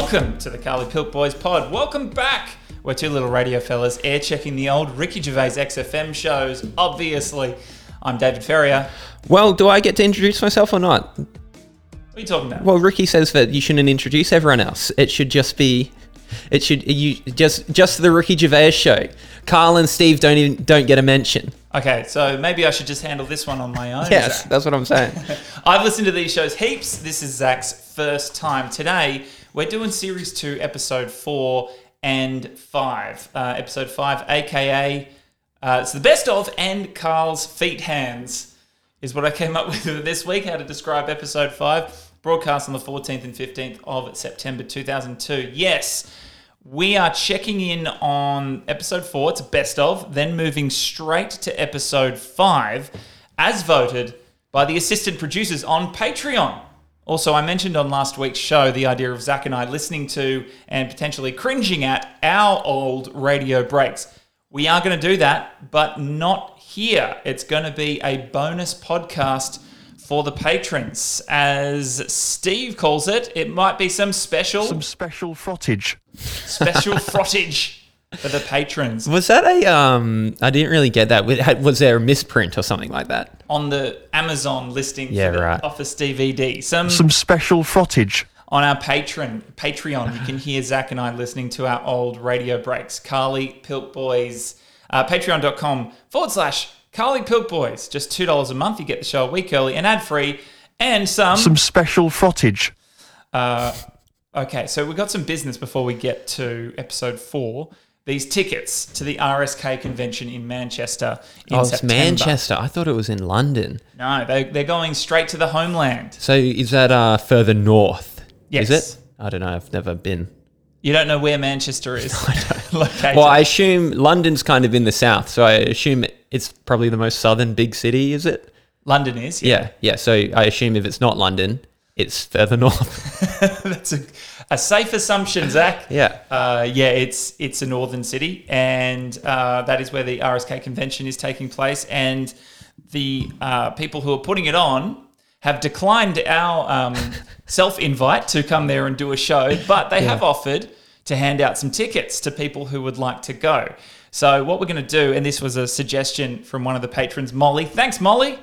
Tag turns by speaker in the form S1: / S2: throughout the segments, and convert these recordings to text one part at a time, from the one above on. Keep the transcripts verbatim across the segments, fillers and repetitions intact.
S1: Welcome to the Carly Pilk Boys pod. Welcome back. We're two little radio fellas air checking the old Ricky Gervais X F M shows, obviously. I'm David Ferrier.
S2: Well, do I get to introduce myself or not?
S1: What are you talking about?
S2: Well, Ricky says that you shouldn't introduce everyone else. It should just be, it should you just just the Ricky Gervais show. Carl and Steve don't even don't get a mention.
S1: Okay, so maybe I should just handle this one on my own.
S2: Yes,
S1: Zach.
S2: that's what I'm saying.
S1: I've listened to these shows heaps. This is Zach's first time. Today, we're doing series two, episode four and five. Uh, episode five, aka uh, it's the best of and Carl's feet hands is what I came up with this week. How to describe episode five, broadcast on the fourteenth and fifteenth of September two thousand two. Yes. We are checking in on episode four, it's a best of, then moving straight to episode five, as voted by the assistant producers on Patreon. Also, I mentioned on last week's show the idea of Zach and I listening to and potentially cringing at our old radio breaks. We are going to do that, but not here. It's going to be a bonus podcast for the patrons. As Steve calls it, it might be some special...
S3: Some special frottage.
S1: Special frottage for the patrons.
S2: Was that a, um, I didn't really get that. Was there a misprint or something like that?
S1: On the Amazon listing
S2: Yeah,
S1: for the
S2: right.
S1: Office D V D. Some,
S3: Some special frottage.
S1: on our Patreon, Patreon, you can hear Zach and I listening to our old radio breaks. Carly Pilk Boys, uh, patreon.com forward slash Carly Pilk Boys. Just two dollars a month. You get the show a week early and ad-free. And some...
S3: Some special frottage.
S1: Uh, okay, so we've got some business before we get to episode four. These tickets to the R S K convention in Manchester in
S2: oh, it's
S1: September.
S2: Manchester. I thought it was in London.
S1: No, they, they're going straight to the homeland.
S2: So is that uh, further north?
S1: Yes.
S2: Is it? I don't know. I've never been.
S1: You don't know where Manchester is located.
S2: Well, I assume London's kind of in the south, so I assume it's probably the most southern big city, is it?
S1: London is,
S2: Yeah,
S1: yeah.
S2: yeah. So I assume if it's not London, it's further north.
S1: That's a, a safe assumption, Zach.
S2: Yeah.
S1: Uh, yeah, it's it's a northern city, and uh, that is where the R S K convention is taking place. And the uh, people who are putting it on have declined our um, self-invite to come there and do a show, but they
S2: Yeah.
S1: have offered to hand out some tickets to people who would like to go. So what we're going to do, and this was a suggestion from one of the patrons, Molly. Thanks, Molly.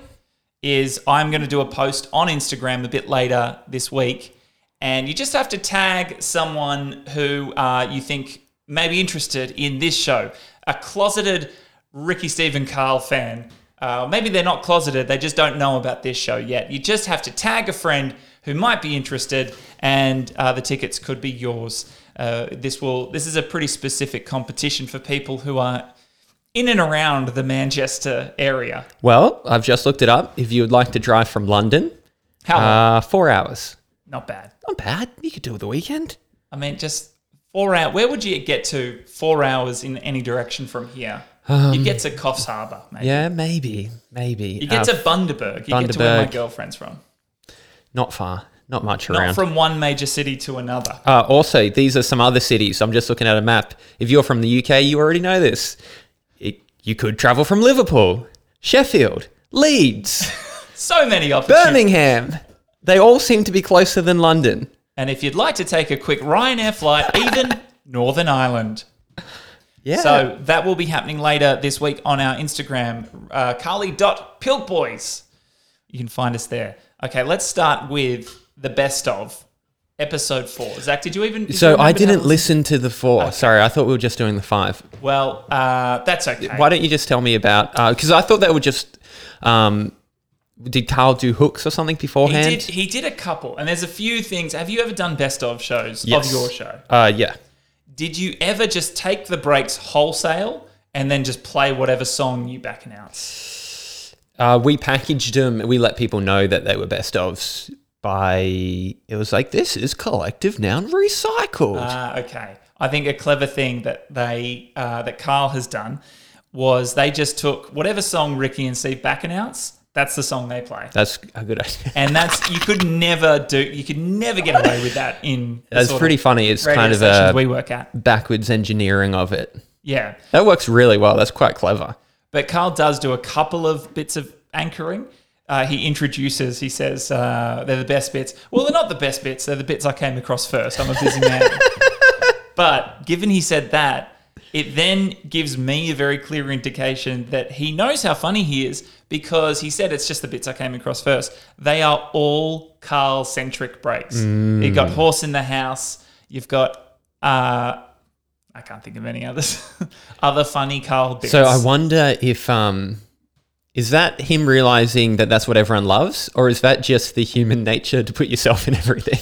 S1: Is I'm going to do a post on Instagram a bit later this week, and you just have to tag someone who uh, you think may be interested in this show. A closeted Ricky, Steve and Carl fan. Uh, maybe they're not closeted, they just don't know about this show yet. You just have to tag a friend who might be interested, and uh, the tickets could be yours. Uh, this will. This is a pretty specific competition for people who are in and around the Manchester area.
S2: Well, I've just looked it up. If you would like to drive from London,
S1: How long?
S2: uh, four hours.
S1: Not bad.
S2: Not bad. You could do it the weekend.
S1: I mean, just four hours. Where would you get to four hours in any direction from here?
S2: Um,
S1: you get to Coffs Harbour, maybe.
S2: Yeah, maybe, maybe.
S1: You get
S2: Uh,
S1: to Bundaberg. You get to where my
S2: Bundaberg.
S1: girlfriend's from.
S2: Not far. Not much
S1: Not
S2: around.
S1: from one major city to another.
S2: Uh, also, these are some other cities. I'm just looking at a map. If you're from the U K, you already know this. It, you could travel from Liverpool, Sheffield, Leeds,
S1: So many opportunities.
S2: Birmingham. They all seem to be closer than London.
S1: And if you'd like to take a quick Ryanair flight, even Northern Ireland.
S2: Yeah.
S1: So that will be happening later this week on our Instagram, uh, carly dot pilk boys. You can find us there. Okay, let's start with the best of episode four. Zach, did you even... did you
S2: so
S1: remember
S2: I
S1: to
S2: didn't
S1: have a
S2: listen to the four. Sorry, I thought we were just doing the five.
S1: Well, uh, that's okay.
S2: Why don't you just tell me about... Because I thought they were just... Um, did Carl do hooks or something
S1: he
S2: beforehand?
S1: did, he did a couple, and there's a few things. Have you ever done best of shows
S2: Yes.
S1: of your show?
S2: Uh, yeah.
S1: Did you ever just take the breaks wholesale and then just play whatever song you back announce?
S2: Uh, we packaged them. We let people know that they were best ofs by... It was like, this is collective noun recycled.
S1: Ah, okay. I think a clever thing that they uh, that Carl has done was they just took whatever song Ricky and Steve back announce. That's the song they play,
S2: That's a good idea.
S1: and that's you could never do. You could never get away with that in. the
S2: That's
S1: sort
S2: pretty
S1: of
S2: funny. It's
S1: radio
S2: kind of
S1: stations
S2: a
S1: we work at.
S2: backwards engineering of it.
S1: Yeah,
S2: That works really well. That's quite clever.
S1: but Carl does do a couple of bits of anchoring. uh, he introduces, he says, uh, they're the best bits. Well, they're not the best bits. They're the bits I came across first. I'm a busy man. But given he said that, it then gives me a very clear indication that he knows how funny he is because he said it's just the bits I came across first. They are all Carl-centric breaks.
S2: Mm.
S1: You've got Horse in the House. You've got, uh, I can't think of any others, other funny Carl bits.
S2: So I wonder if, um, is that him realizing that that's what everyone loves, or is that just the human nature to put yourself in everything?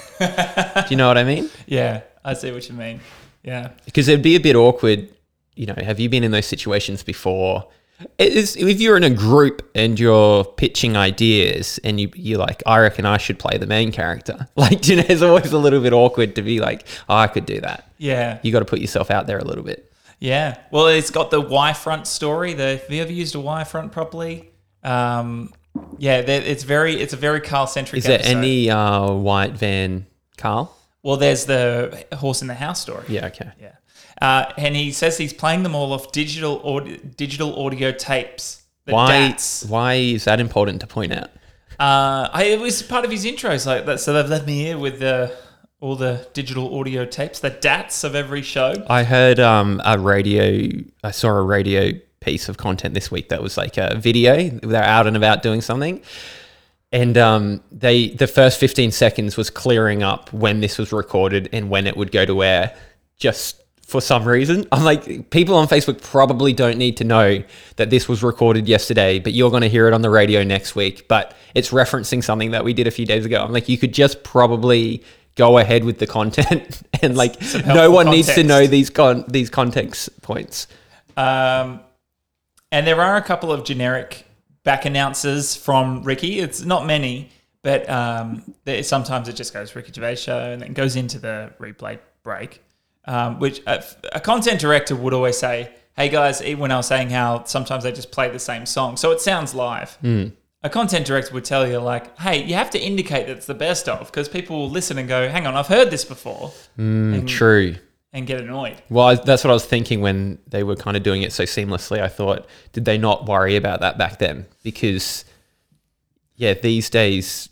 S2: Do you know what I mean?
S1: Yeah, I see what you mean. Yeah.
S2: Because it'd be a bit awkward, you know, have you been in those situations before? It is, if you're in a group and you're pitching ideas and you, you're like, I reckon I should play the main character. Like, you know, it's always a little bit awkward to be like, oh, I could do that.
S1: Yeah.
S2: You got to put yourself out there a little bit.
S1: Yeah. Well, it's got the Y-front story. The, have you ever used a Y-front properly? Um, yeah, it's very, it's a very Carl-centric
S2: Is there
S1: episode.
S2: any uh, white van Carl?
S1: Well, there's the Horse in the House story.
S2: Yeah, okay.
S1: Yeah. Uh, and he says he's playing them all off digital audio, digital audio tapes. The
S2: Why,
S1: D A Ts.
S2: why is that important to point out?
S1: Uh, I, it was part of his intros like that. So they've left me here with the all the digital audio tapes, the D A Ts of every show.
S2: I heard um, a radio, I saw a radio piece of content this week that was like a video. They're out and about doing something. And um, they the first fifteen seconds was clearing up when this was recorded and when it would go to air, just for some reason. I'm like, people on Facebook probably don't need to know that this was recorded yesterday, but you're going to hear it on the radio next week. But it's referencing something that we did a few days ago. I'm like, you could just probably go ahead with the content and like no one needs to know these con- these context points.
S1: Um, and there are a couple of generic back announcers from Ricky. It's not many, but um, there, sometimes it just goes Ricky Gervais show and then goes into the replay break, um, which a, a content director would always say, hey guys, even when I was saying how sometimes they just play the same song, so it sounds live.
S2: Mm.
S1: A content director would tell you like, hey, you have to indicate that it's the best of because people will listen and go, hang on, I've heard this before.
S2: Mm,
S1: and,
S2: true.
S1: And get annoyed.
S2: Well, I, that's what I was thinking when they were kind of doing it so seamlessly. I thought, did they not worry about that back then? Because, yeah, these days,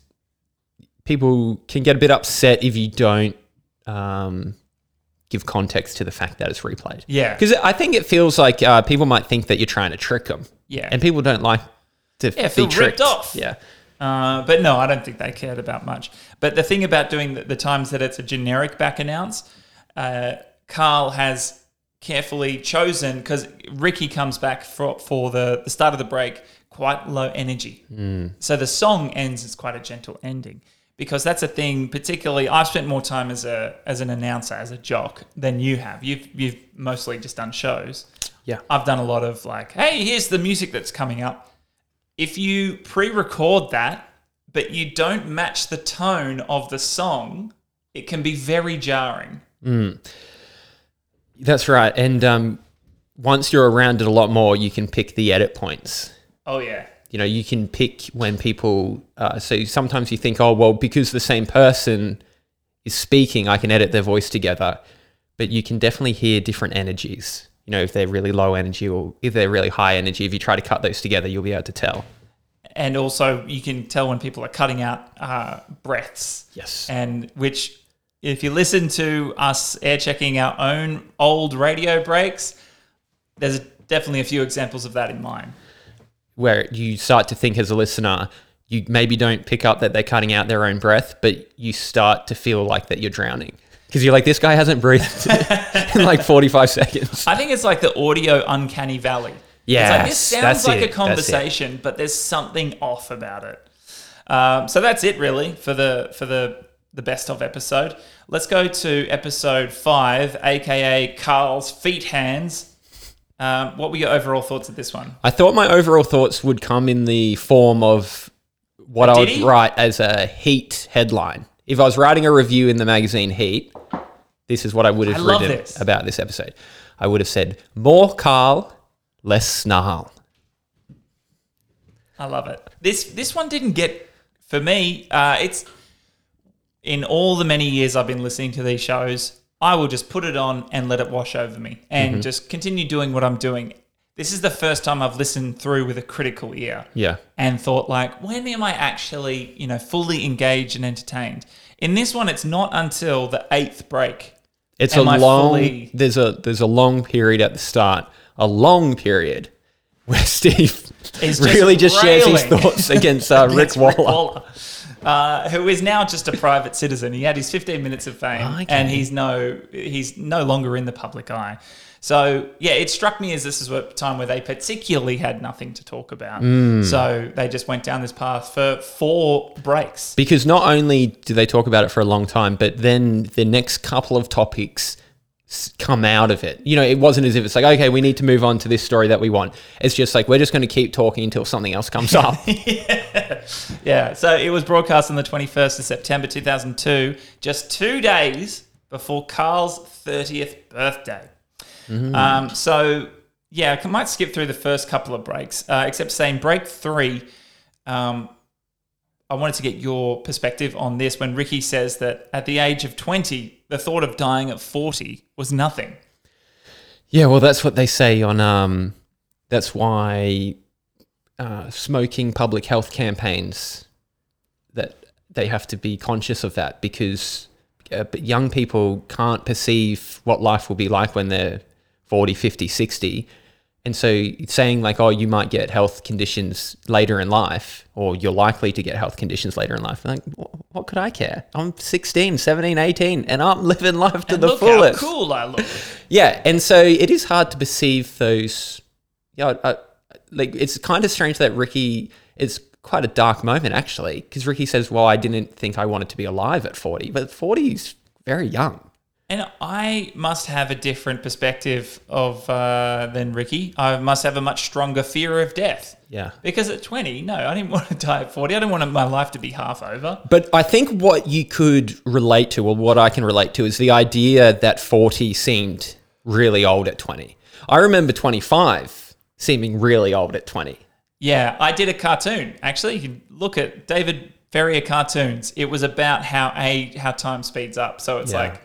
S2: people can get a bit upset if you don't um, give context to the fact that it's replayed.
S1: Yeah.
S2: Because I think it feels like uh, people might think that you're trying to trick them.
S1: Yeah.
S2: And people don't like to
S1: Yeah,
S2: be
S1: feel
S2: tricked.
S1: ripped off.
S2: Yeah.
S1: Uh, but no, I don't think they cared about much. But the thing about doing the, the times that it's a generic back announce, uh, Carl has carefully chosen, because Ricky comes back for, for the, the start of the break, quite low energy.
S2: Mm.
S1: So the song ends as quite a gentle ending, because that's a thing, particularly I've spent more time as a as an announcer, as a jock, than you have. You've, you've mostly just done shows.
S2: Yeah.
S1: I've done a lot of like, hey, here's the music that's coming up. If you pre-record that, but you don't match the tone of the song, it can be very jarring.
S2: Mm. That's right. And um, once you're around it a lot more, you can pick the edit points.
S1: Oh, yeah.
S2: You know, you can pick when people, uh, so sometimes you think, oh, well, because the same person is speaking, I can edit their voice together. But you can definitely hear different energies. You know, if they're really low energy or if they're really high energy, if you try to cut those together, you'll be able to tell.
S1: And also you can tell when people are cutting out uh, breaths.
S2: Yes.
S1: And which, if you listen to us air checking our own old radio breaks, there's definitely a few examples of that in mine.
S2: Where you start to think as a listener, you maybe don't pick up that they're cutting out their own breath, but you start to feel like that you're drowning. Because you're like, this guy hasn't breathed in like forty-five seconds.
S1: I think it's like the audio uncanny valley.
S2: Yeah,
S1: it's like, this sounds
S2: that's
S1: like
S2: it,
S1: a conversation, but there's something off about it. Um, so that's it, really, for the for the the best of episode. Let's go to episode five, aka Carl's Feet Hands. Um, what were your overall thoughts of this one?
S2: I thought my overall thoughts would come in the form of what
S1: A
S2: I would
S1: ditty?
S2: write as a Heat headline. If I was writing a review in the magazine Heat, this is what I would have
S1: I love
S2: written
S1: this.
S2: about this episode. I would have said, more Carl, less snarl.
S1: I love it. This this one didn't get, for me, uh, it's, in all the many years I've been listening to these shows, I will just put it on and let it wash over me and
S2: Mm-hmm.
S1: just continue doing what I'm doing. this is the first time I've listened through with a critical ear.
S2: Yeah.
S1: And thought like, when am I actually, you know, fully engaged and entertained? In this one, it's not until the eighth break.
S2: It's
S1: am
S2: a
S1: I
S2: long,
S1: fully-
S2: there's a, there's a long period at the start, a long period where Steve
S1: He's just
S2: really just shares his
S1: railing
S2: thoughts against uh, Rick
S1: against
S2: Waller.
S1: uh, who is now just a private citizen. He had his fifteen minutes of fame,
S2: Okay.
S1: and he's no he's no longer in the public eye. So yeah, it struck me as this is a time where they particularly had nothing to talk about.
S2: Mm.
S1: So they just went down this path for four breaks.
S2: Because not only do they talk about it for a long time, but then the next couple of topics s- come out of it. You know, it wasn't as if it's like, okay, we need to move on to this story that we want. It's just like, we're just going to keep talking until something else comes up.
S1: yeah. yeah. So it was broadcast on the twenty-first of September two thousand two, just two days before Carl's thirtieth birthday.
S2: Mm-hmm.
S1: Um, so, yeah, I might skip through the first couple of breaks, uh, except saying break three, um, I wanted to get your perspective on this when Ricky says that at the age of twenty, the thought of dying at forty was nothing.
S2: Yeah, well, that's what they say on, um, that's why uh, smoking public health campaigns, that they have to be conscious of that, because uh, young people can't perceive what life will be like when they're forty, fifty, sixty. And so saying like, oh, you might get health conditions later in life, or you're likely to get health conditions later in life. Like, wh- what could I care? I'm sixteen, seventeen, eighteen, and I'm living life to
S1: And
S2: the
S1: look
S2: fullest.
S1: how cool I look.
S2: Yeah, and so it is hard to perceive those. Yeah, uh, like it's kind of strange that Ricky. It's quite a dark moment actually, because Ricky says, "Well, I didn't think I wanted to be alive at forty, but forty is very young."
S1: And I must have a different perspective of uh, than Ricky. I must have a much stronger fear of death.
S2: Yeah.
S1: Because at twenty, no, I didn't want to die at forty. I didn't want my life to be half over.
S2: But I think what you could relate to, or what I can relate to, is the idea that forty seemed really old at twenty. I remember twenty-five seeming really old at twenty.
S1: Yeah, I did a cartoon. Actually, you can look at David Ferrier cartoons. It was about how age, how time speeds up. So it's
S2: Yeah.
S1: like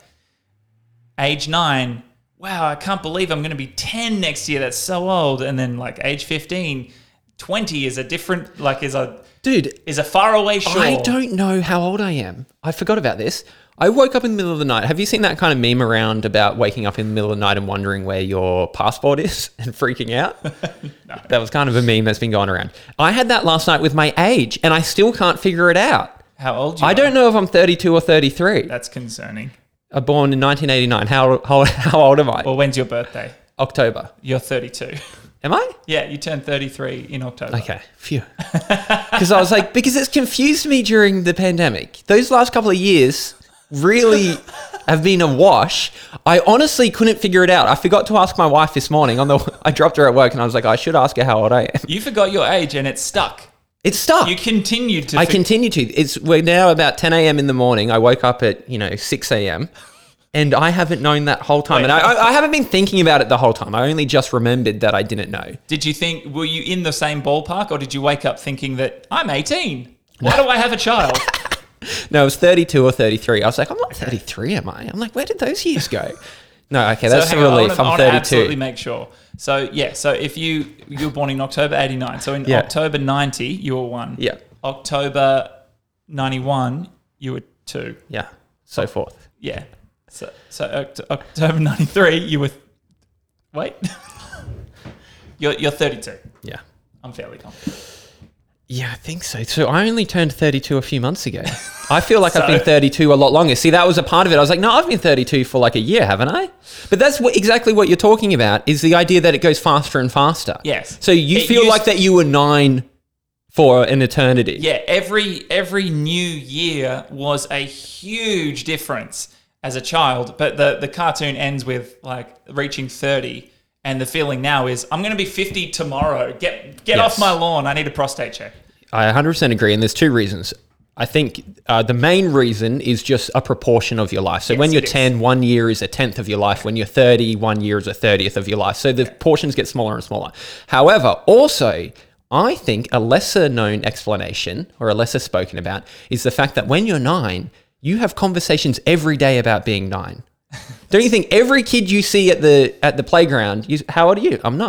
S1: age nine, wow, I can't believe I'm going to be ten next year. That's so old. And then like age fifteen, twenty is a different, like is a
S2: Dude,
S1: is a faraway shore.
S2: I don't know how old I am. I forgot about this. I woke up in the middle of the night. Have you seen that kind of meme around about waking up in the middle of the night and wondering where your passport is and freaking out? No. That was kind of a meme that's been going around. I had that last night with my age, and I still can't figure it out.
S1: How old you
S2: I
S1: are.
S2: don't know if I'm thirty-two or thirty-three.
S1: That's concerning.
S2: I was born in nineteen eighty-nine. How, how, how old am I?
S1: Well, when's your birthday?
S2: October.
S1: You're thirty-two.
S2: Am I?
S1: Yeah, you turned thirty-three in October.
S2: Okay, phew. Because I was like, because it's confused me during the pandemic. Those last couple of years really have been a wash. I honestly couldn't figure it out. I forgot to ask my wife this morning. On the, I dropped her at work and I was like, I should ask her how old I am.
S1: You forgot your age and it's stuck.
S2: It's stuck.
S1: You continued to.
S2: I
S1: fi-
S2: continue to. It's we're now about ten a.m. in the morning. I woke up at, you know, six a.m. and I haven't known that whole time.
S1: Wait.
S2: and I, I, I haven't been thinking about it the whole time. I only just remembered that I didn't know.
S1: Did you think, were you in the same ballpark or did you wake up thinking that I'm eighteen? Why do I have a child?
S2: No, it was thirty-two or thirty-three. I was like, I'm not thirty-three, am I? I'm like, where did those years go? No, okay, that's
S1: so
S2: a
S1: hang on, I
S2: relief.
S1: wanna- I
S2: I'm
S1: wanna absolutely
S2: thirty-two.
S1: make sure. So yeah, so if you you were born in October eighty-nine, so in
S2: Yeah.
S1: October ninety you were one.
S2: Yeah,
S1: October ninety-one you were two.
S2: yeah, so forth.
S1: Yeah. So so Oct- October ninety-three you were. Th- wait. you're you're thirty-two.
S2: Yeah.
S1: I'm fairly confident.
S2: Yeah, I think so. So I only turned thirty-two a few months ago. I feel like I've
S1: So-
S2: been thirty-two a lot longer. See, that was a part of it. I was like, no, I've been thirty-two for like a year, haven't I? But that's what, exactly what you're talking about, is the idea that it goes faster and faster.
S1: Yes.
S2: So you
S1: It
S2: feel
S1: used-
S2: like that you were nine for an eternity.
S1: Yeah, every every new year was a huge difference as a child, but the the cartoon ends with like reaching thirty, and the feeling now is I'm going to be fifty tomorrow. Get get
S2: Yes.
S1: off my lawn. I need a prostate check.
S2: I one hundred percent agree, and there's two reasons. I think uh, the main reason is just a proportion of your life. So
S1: Yes,
S2: when you're
S1: it is.
S2: ten, one year is a tenth of your life. When you're thirty, one year is a thirtieth of your life. So the portions get smaller and smaller. However, also, I think a lesser known explanation, or a lesser spoken about, is the fact that when you're nine, you have conversations every day about being nine. Don't you think every kid you see at the at the playground, you, how old are you? I'm nine.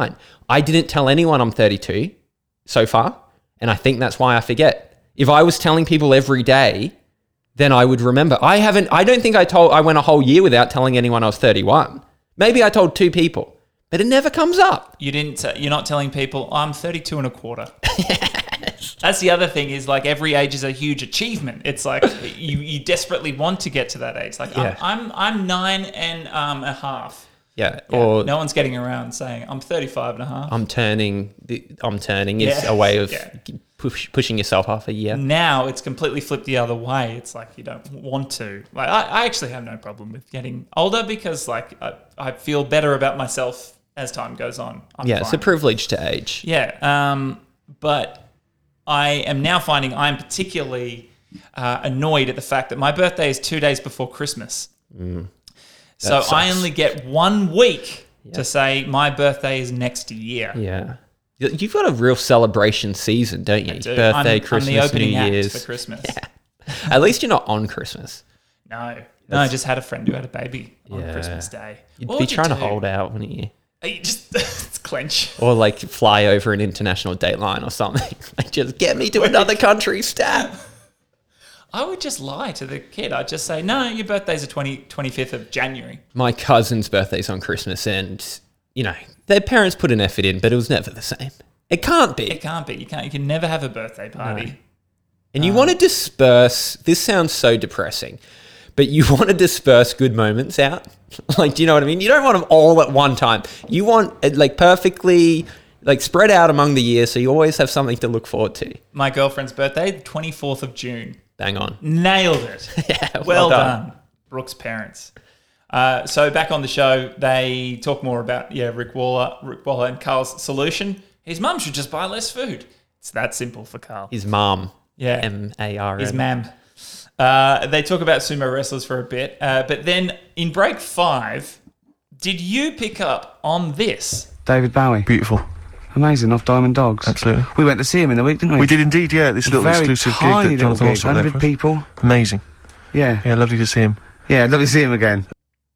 S2: I didn't tell anyone I'm thirty-two so far, and I think that's why I forget. If I was telling people every day, then I would remember. I haven't, I don't think I told, I went a whole year without telling anyone I was thirty-one. Maybe I told two people, but it never comes up.
S1: You didn't, t- you're not telling people, I'm thirty-two and a quarter. Yes. That's the other thing is like every age is a huge achievement. It's like you, you desperately want to get to that age. Like
S2: Yeah.
S1: I'm, I'm, I'm nine and um, a half.
S2: Yeah.
S1: Yeah,
S2: Or
S1: no one's getting around saying I'm thirty-five and a half.
S2: I'm turning, the, I'm turning is
S1: Yeah.
S2: a way of
S1: Yeah.
S2: push, pushing yourself half a year.
S1: Now it's completely flipped the other way. It's like you don't want to. Like I, I actually have no problem with getting older because like I, I feel better about myself as time goes on. I'm
S2: Yeah,
S1: fine.
S2: it's a privilege to age.
S1: Yeah, um, but I am now finding I'm particularly uh, annoyed at the fact that my birthday is two days before Christmas.
S2: Mm,
S1: so
S2: sucks.
S1: I only get one week to say my birthday is next year.
S2: Yeah. You've got a real celebration season, don't you?
S1: I do.
S2: Birthday,
S1: I'm,
S2: Christmas,
S1: I'm the opening
S2: New
S1: act
S2: Year's.
S1: for Christmas.
S2: At least you're not on Christmas.
S1: No, no, I just had a friend who had a baby on
S2: Yeah.
S1: Christmas Day.
S2: You'd
S1: What
S2: be
S1: would you
S2: trying to
S1: do?
S2: hold out, wouldn't you?
S1: You just clench.
S2: Or like fly over an international dateline or something. Like just get me to another country, stat.
S1: I would just lie to the kid. I'd just say, no, your birthday's the twenty, twenty-fifth of January.
S2: My cousin's birthday's on Christmas and, you know, their parents put an effort in, but it was never the same. It can't be.
S1: It can't be. You can't. You can never have a birthday party.
S2: No. And you want to disperse, this sounds so depressing, but you want to disperse good moments out. Like, do you know what I mean? You don't want them all at one time. You want it like perfectly like spread out among the year so you always have something to look forward to.
S1: My girlfriend's birthday, the twenty-fourth of June.
S2: Bang on.
S1: Nailed it.
S2: Yeah,
S1: well,
S2: well
S1: done.
S2: done.
S1: Brooke's parents. Uh, so back on the show, they talk more about, yeah, Rick Waller, Rick Waller and Carl's solution. His mum should just buy less food. It's that simple for Carl.
S2: His mom.
S1: Yeah.
S2: M A R M.
S1: His mam. Uh, they talk about sumo wrestlers for a bit. Uh, but then in break five, did you pick up on this?
S4: David Bowie.
S3: Beautiful.
S4: Amazing, off Diamond Dogs.
S3: Absolutely.
S4: We went to see him in the week, didn't we?
S3: We did indeed, yeah. This little
S4: Very
S3: exclusive gig
S4: tiny
S3: that Jonathan
S4: little
S3: Ross
S4: gig,
S3: got there
S4: one hundred
S3: for us.
S4: people.
S3: Amazing.
S4: Yeah.
S3: Yeah, lovely to see him.
S4: Yeah, lovely to see him again.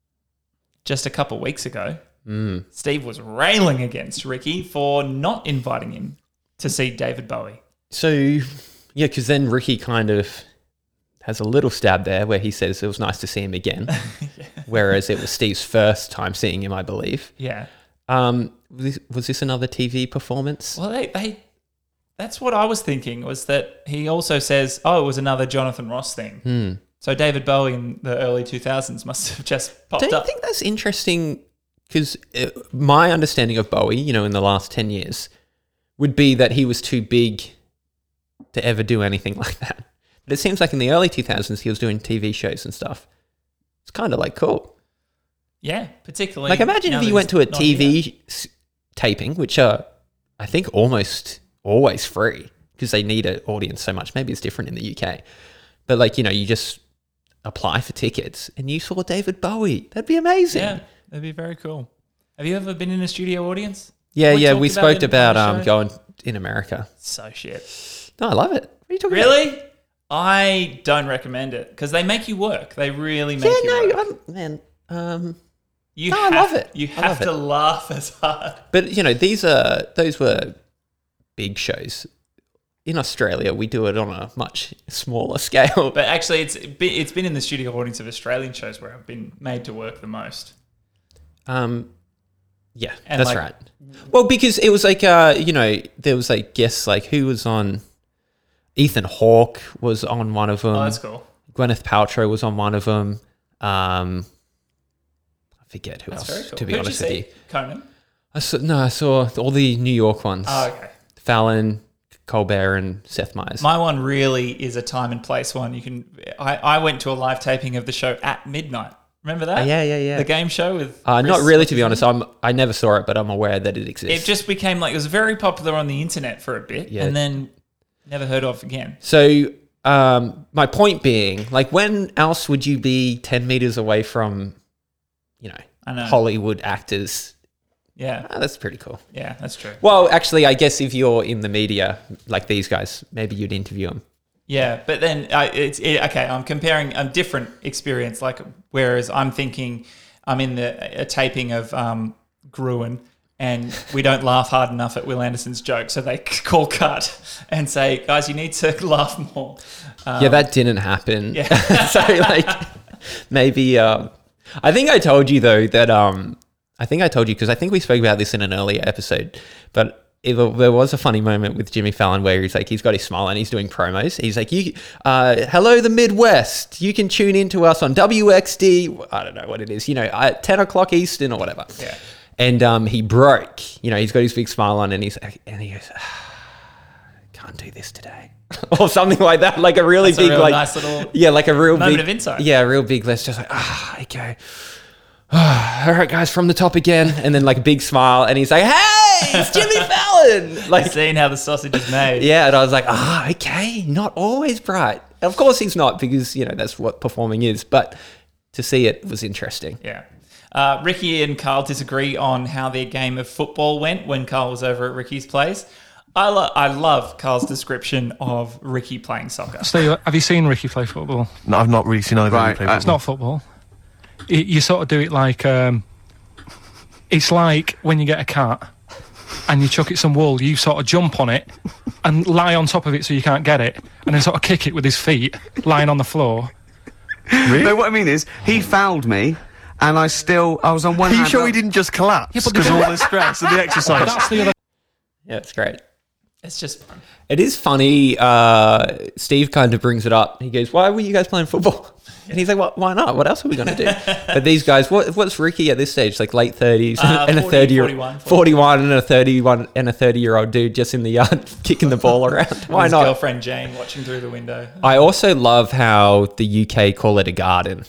S1: Just a couple of weeks ago,
S2: Mm.
S1: Steve was railing against Ricky for not inviting him to see David Bowie.
S2: So, yeah, because then Ricky kind of has a little stab there where he says it was nice to see him again,
S1: Yeah.
S2: whereas it was Steve's first time seeing him, I believe.
S1: Yeah.
S2: Um, was this, was this another T V performance?
S1: Well, they, they, that's what I was thinking, was that he also says, oh, it was another Jonathan Ross thing.
S2: Hmm.
S1: So David Bowie in the early two thousands must have just popped
S2: Don't you
S1: up.
S2: think that's interesting? Because uh, my understanding of Bowie, you know, in the last ten years, would be that he was too big to ever do anything like that. But it seems like in the early two thousands, he was doing T V shows and stuff. It's kind of like cool.
S1: Yeah, particularly.
S2: Like imagine
S1: now
S2: if
S1: that
S2: you went to a
S1: he's not
S2: T V
S1: here.
S2: s- taping, which are, I think, almost always free because they need an audience so much. Maybe it's different in the U K. But like, you know, you just apply for tickets and you saw David Bowie. That'd be amazing.
S1: Yeah, that'd be very cool. Have you ever been in a studio audience?
S2: Yeah,
S1: We
S2: yeah,
S1: talked
S2: we
S1: about
S2: spoke
S1: it
S2: about
S1: on the
S2: um
S1: show.
S2: going in America.
S1: So shit.
S2: No, I love it. What are you talking about?
S1: Really? I don't recommend it because they make you work. They really make
S2: Yeah,
S1: you
S2: no,
S1: work.
S2: I'm, man. Um,
S1: You
S2: No, I
S1: have,
S2: love it.
S1: You
S2: I
S1: have
S2: love
S1: to
S2: it.
S1: laugh as hard.
S2: but you know, these are those were big shows. In Australia, we do it on a much smaller scale.
S1: But actually, it's been, it's been in the studio audience of Australian shows where I've been made to work the most.
S2: Um, yeah,
S1: And,
S2: that's
S1: like-
S2: right. Well, because it was like, uh, you know, there was like guests like who was on. Ethan Hawke was on one of them.
S1: Oh, that's cool.
S2: Gwyneth Paltrow was on one of them. Um, I forget who
S1: That's
S2: else.
S1: very cool.
S2: To be
S1: Who'd
S2: honest
S1: you
S2: with
S1: see?
S2: you,
S1: Conan.
S2: I saw, no, I saw all the New York ones.
S1: Oh, okay.
S2: Fallon, Colbert, and Seth Meyers.
S1: My one really is a time and place one. You can. I, I went to a live taping of the show at midnight. Remember that?
S2: Uh, yeah, yeah, yeah.
S1: The game show with.
S2: Uh, not
S1: Chris-
S2: really, to be honest. I'm. I never saw it, but I'm aware that it exists.
S1: It just became like it was very popular on the internet for a bit,
S2: Yeah.
S1: and then never heard of again.
S2: So, um, my point being, like, when else would you be ten meters away from, you know,
S1: I know.
S2: Hollywood actors?
S1: Yeah,
S2: Ah, that's pretty cool.
S1: yeah, that's true.
S2: Well, actually, I guess if you're in the media, like these guys, maybe you'd interview them.
S1: Yeah, but then uh, it's it, okay. I'm comparing a different experience. Like, whereas I'm thinking I'm in the a taping of um, Gruen, and we don't laugh hard enough at Will Anderson's joke, so they call cut and say, guys, you need to laugh more. Um,
S2: yeah, that didn't happen.
S1: Yeah.
S2: So like maybe um, I think I told you though that um, I think I told you because I think we spoke about this in an earlier episode, but it, there was a funny moment with Jimmy Fallon where he's like, he's got his smile and he's doing promos. He's like, "You, uh, hello, the Midwest. You can tune in to us on W X D. I don't know what it is, you know, at ten o'clock Eastern or whatever."
S1: Yeah.
S2: And um, he broke. You know, he's got his big smile on, and he's and he goes, ah, "Can't do this today," or something like that. Like a really
S1: That's a
S2: big,
S1: real
S2: like
S1: nice little
S2: yeah, like a real
S1: moment
S2: big
S1: of insight.
S2: Yeah, a real big. Let's just like ah, okay. All right, guys, from the top again, and then like a big smile, and he's like, "Hey, it's Jimmy Fallon!" Like,
S1: Seeing how the sausage is made.
S2: yeah, and I was like, "Ah, okay, not always bright." Of course, he's not because you know that's what performing is. But to see it was interesting.
S1: Yeah. Uh, Ricky and Carl disagree on how their game of football went when Carl was over at Ricky's place. I, lo- I love Carl's description of Ricky playing soccer.
S5: Steve, have you seen Ricky play football?
S3: No, I've not really seen either
S4: Right,
S3: of you play
S4: uh,
S5: It's
S3: football.
S5: not football. You, you sort of do it like um, it's like when you get a cat and you chuck it some wool. You sort of jump on it and lie on top of it so you can't get it, and then sort of kick it with his feet, lying on the floor.
S4: No, what I mean is, he fouled me, and I still, I was on one
S3: Are you
S4: hand
S3: sure
S4: up-
S3: he didn't just collapse
S5: Yeah, but
S3: because
S5: the-
S3: of all the stress and the exercise?
S5: That's the other.
S2: Yeah, it's great.
S1: It's just fun.
S2: It is funny. Uh, Steve kind of brings it up. He goes, "Why were you guys playing football?" And he's like, "Well, why not? What else are we going to do?" But these guys, what, what's Ricky at this stage? Like late thirties
S1: Uh,
S2: and a
S1: forty,
S2: thirty,
S1: forty-one,
S2: forty-one, and a thirty-one and a thirty-year-old dude just in the yard kicking the ball around. Why
S1: His
S2: not?
S1: girlfriend Jane watching through the window.
S2: I also love how the U K call it a garden.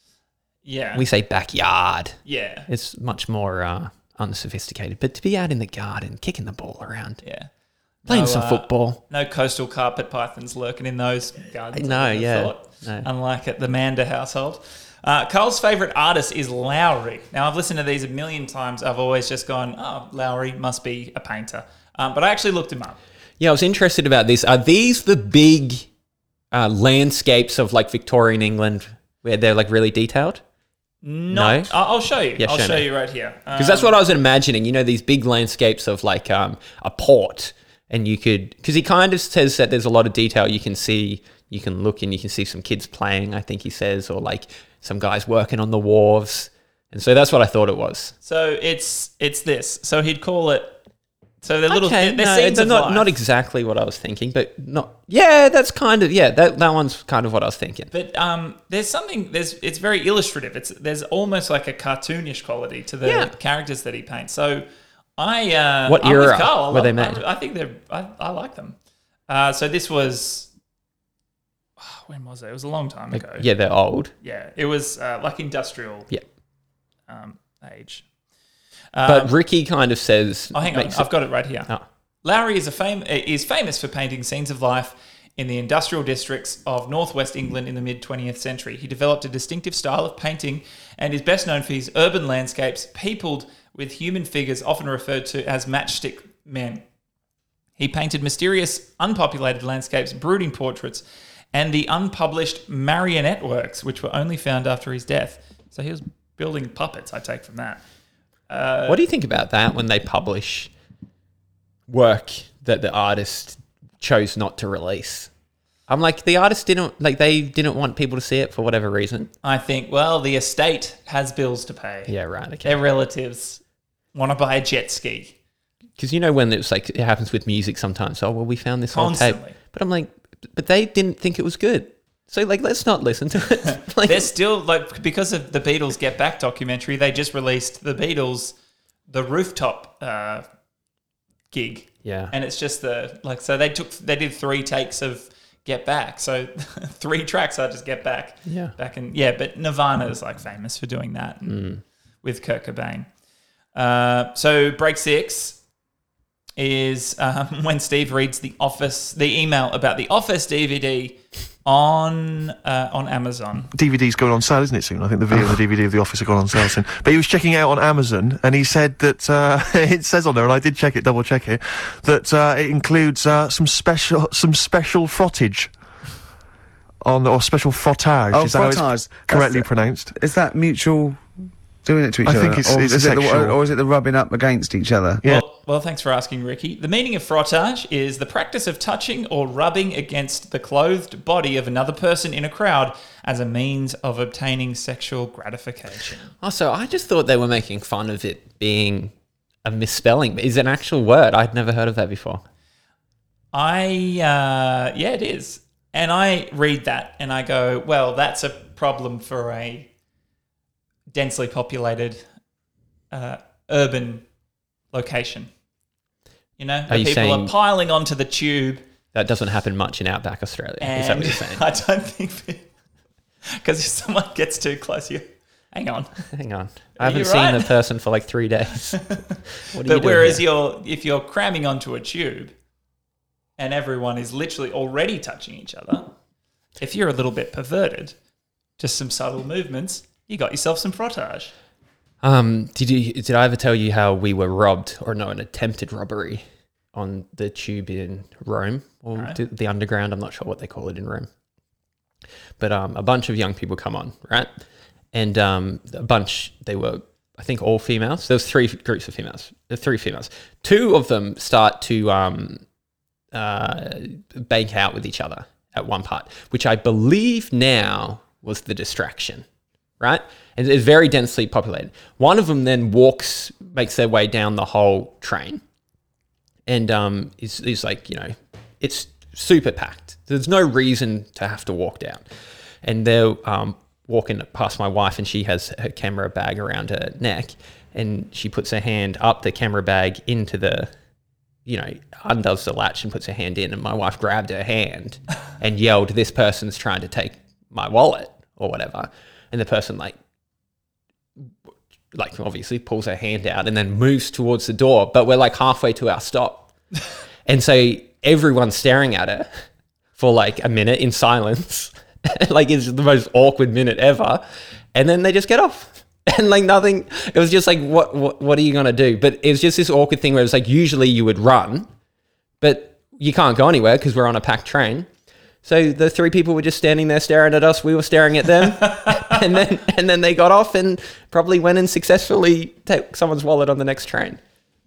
S1: Yeah.
S2: We say backyard.
S1: yeah.
S2: It's much more uh, unsophisticated. But to be out in the garden, kicking the ball around,
S1: Yeah.
S2: playing
S1: No,
S2: some
S1: uh,
S2: football.
S1: No coastal carpet pythons lurking in those gardens.
S2: No,
S1: I would've
S2: yeah.
S1: thought,
S2: No.
S1: Unlike at the Manda household. Uh, Carl's favourite artist is Lowry. Now, I've listened to these a million times. I've always just gone, oh, Lowry must be a painter. Um, but I actually looked him up.
S2: Yeah, I was interested about this. Are these the big uh, landscapes of like Victorian England where they're like really detailed?
S1: No.
S2: No?
S1: I'll I'll show you.
S2: Yeah,
S1: I'll
S2: show
S1: show
S2: me.
S1: you right here.
S2: Because that's what I was imagining. You know, these big landscapes of like um, a port, and you could because he kind of says that there's a lot of detail. You can see, you can look, and you can see some kids playing. I think he says, or like some guys working on the wharves, and so that's what I thought it was.
S1: So it's it's this. So he'd call it. So they're little.
S2: Okay,
S1: they're
S2: no,
S1: scenes
S2: they're
S1: of
S2: not
S1: life.
S2: not exactly what I was thinking, but not. Yeah, that's kind of yeah. That that one's kind of what I was thinking.
S1: But um, there's something. There's it's very illustrative. It's there's almost like a cartoonish quality to the
S2: Yeah.
S1: characters that he paints. So I uh,
S2: What
S1: I'm with
S2: era
S1: Carl. I
S2: were
S1: love-
S2: they made?
S1: I, I think they're. I, I like them. Uh, so this was. oh, when was it? It was a long time ago.
S2: Yeah, they're old.
S1: Yeah, it was uh, like industrial.
S2: Yeah.
S1: Um, age.
S2: But
S1: Um,
S2: Ricky kind of says,
S1: oh, hang on.
S2: makes
S1: I've
S2: it-
S1: got it right here.
S2: Oh.
S1: Lowry is a fam- is famous for painting scenes of life in the industrial districts of northwest England in the mid-twentieth century. He developed a distinctive style of painting and is best known for his urban landscapes peopled with human figures often referred to as matchstick men. He painted mysterious, unpopulated landscapes, brooding portraits, and the unpublished marionette works, which were only found after his death. So he was building puppets, I take from that.
S2: What do you think about that when they publish work that the artist chose not to release? I'm like, the artist didn't, like, they didn't want people to see it for whatever reason.
S1: I think, well, the estate has bills to pay.
S2: Yeah, right. Okay.
S1: Their relatives want to buy a jet ski.
S2: Because you know when it's like, it happens with music sometimes. Oh, well, we found this old tape.
S1: Constantly.
S2: But I'm like, but they didn't think it was good. So, like, let's not listen to it. Like,
S1: They're still, like, because of the Beatles Get Back documentary, they just released the Beatles, the rooftop uh, gig.
S2: yeah.
S1: And it's just the, like, so they took, they did three takes of Get Back. So three tracks are just Get Back.
S2: Yeah.
S1: Back in, yeah, but Nirvana is, like, famous for doing that and, with Kurt Cobain. Uh, so break six is um, when Steve reads the Office, the email about the Office D V D on uh, on Amazon.
S3: D V D's going on sale, isn't it, soon? I think the video and the D V D of The Office are going on sale soon. But he was checking it out on Amazon, and he said that, uh, it says on there, and I did check it, double check it, that uh, it includes uh, some special some special frottage. On, or special frottage.
S4: Oh,
S3: Is that how
S4: frottage.
S3: it's correctly
S4: That's-
S3: pronounced?
S4: Is that mutual Doing it to each
S3: I
S4: other.
S3: think it's-
S4: or,
S3: it's
S4: is it the,
S3: sexual.
S4: or is it the rubbing up against each other?
S3: Yeah.
S1: Well, well, thanks for asking, Ricky. The meaning of frottage is the practice of touching or rubbing against the clothed body of another person in a crowd as a means of obtaining sexual gratification.
S2: Also, I just thought they were making fun of it being a misspelling. Is it an actual word? I'd never heard of that before.
S1: I, uh, yeah, it is. And I read that and I go, well, that's a problem for a densely populated uh, urban location. You know,
S2: Are you
S1: people
S2: saying-
S1: are piling onto the tube.
S2: That doesn't happen much in outback Australia. Is that
S1: And
S2: what you're saying?
S1: I don't think, because if someone gets too close, you hang on.
S2: Hang on.
S1: Are
S2: I haven't
S1: you
S2: seen
S1: right?
S2: the person for like three days. What are you
S1: But
S2: doing
S1: whereas
S2: here?
S1: you're, if you're cramming onto a tube, and everyone is literally already touching each other, if you're a little bit perverted, just some subtle movements, you got yourself some frottage.
S2: Um, did you? Did I ever tell you how we were robbed, or no, an attempted robbery on the tube in Rome, or
S1: Right.
S2: the, the underground? I'm not sure what they call it in Rome. But um, a bunch of young people come on, right? And um, a bunch, they were, I think, all females. There was three groups of females. There were three females. Two of them start to um, uh, bank out with each other at one part, which I believe now was the distraction, right? And it's very densely populated. One of them then walks, makes their way down the whole train, and um, is is like, you know, it's super packed. There's no reason to have to walk down, and they're um, walking past my wife, and she has her camera bag around her neck, and she puts her hand up the camera bag into the, you know, undoes the latch and puts her hand in, and my wife grabbed her hand and yelled, "This person's trying to take my wallet," or whatever. And the person like, like obviously pulls her hand out and then moves towards the door, but we're like halfway to our stop. And so everyone's staring at her for like a minute in silence. Like it's the most awkward minute ever. And then they just get off. And like nothing, it was just like, what, what, what are you going to do? But it was just this awkward thing where it was like, usually you would run, but you can't go anywhere because we're on a packed train. So the three people were just standing there staring at us. We were staring at them. and then and then they got off and probably went and successfully took someone's wallet on the next train.